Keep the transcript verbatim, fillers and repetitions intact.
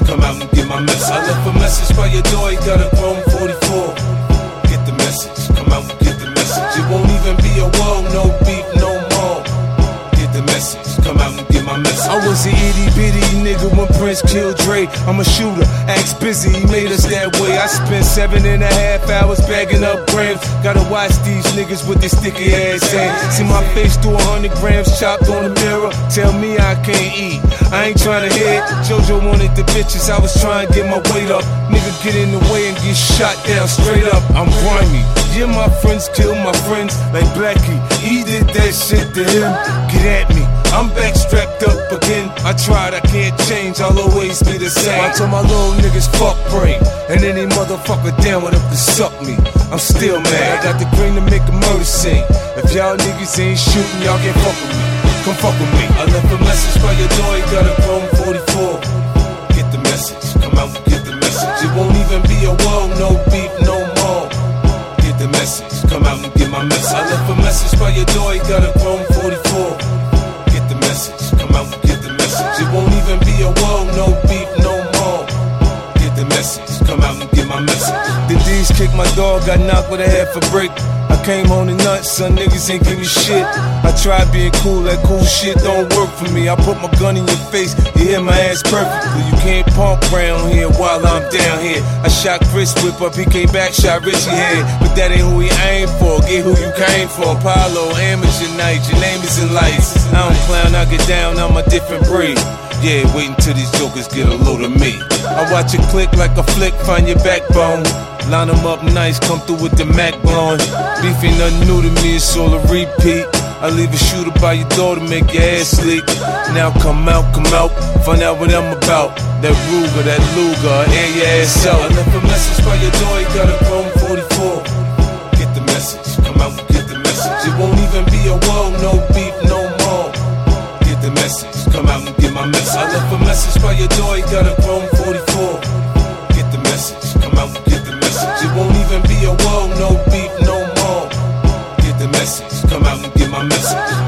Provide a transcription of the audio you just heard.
come out and get my message. I left a message by your door, you got a chrome forty-four. Get the message, come out and get the message. It won't even be a whoa, no beef, no more. Get the message, come out and get my message. I was an itty bitty nigga when Prince killed Dre. I'm a shooter, axe busy, he made us that way. I spent seven and a half hours bagging up grams. Gotta watch these niggas with their sticky ass hands. See my face through a hundred grams chopped on the mirror. Tell me I can't eat, I ain't trying to hit. JoJo wanted the bitches, I was trying to get my weight up. Nigga get in the way and get shot down straight up. I'm grimy, yeah, my friends kill my friends like Blackie. He did that shit to him, get at me. I'm back strapped up again. I tried, I can't change, I'll always be the same. I told my little niggas fuck brain, and any motherfucker down with up to suck me. I'm still mad, I got the green to make a murder scene. If y'all niggas ain't shooting, y'all can't fuck with me. Come fuck with me. I left a message by your door, you got a chrome forty-four. Get the message, come out and get the message. It won't even be a whoa, no beef, no more. Get the message, come out and get my message. I left a message by your door, you got a chrome forty-four. Get the message, come out and get the message. It won't even be a whoa, no beef, no more. Get the message, come out and get my message. The D's kicked my dog, got knocked with a half a brick. I came home to nuts, some niggas ain't give me shit. I tried being cool, that cool shit don't work for me. I put my gun in your face, you hear my ass perfectly. You can't pump round here while I'm down here. I shot Chris Whip up, he came back, shot Richie head. But that ain't who he aimed for, get who you came for. Apollo, amateur night, your name is in lights. I don't clown, I get down, I'm a different breed. Yeah, waiting till these jokers get a load of me. I watch it click like a flick, find your backbone. Line them up nice, come through with the Mac blowing. Beef ain't nothing new to me, it's all a repeat. I leave a shooter by your door to make your ass leak. Now come out, come out, find out what I'm about. That Ruger, that Luger, air your ass out. I left a message by your door, you got a chrome forty-four. Get the message, come out and get the message. It won't even be a whoa, no beef, no more. Get the message, come out and get my message. I left a message by your door, you got a chrome forty-four. Get the message, come out and get the message. It won't even be a whoa, no beef, no more. Get the message, come out and get my message.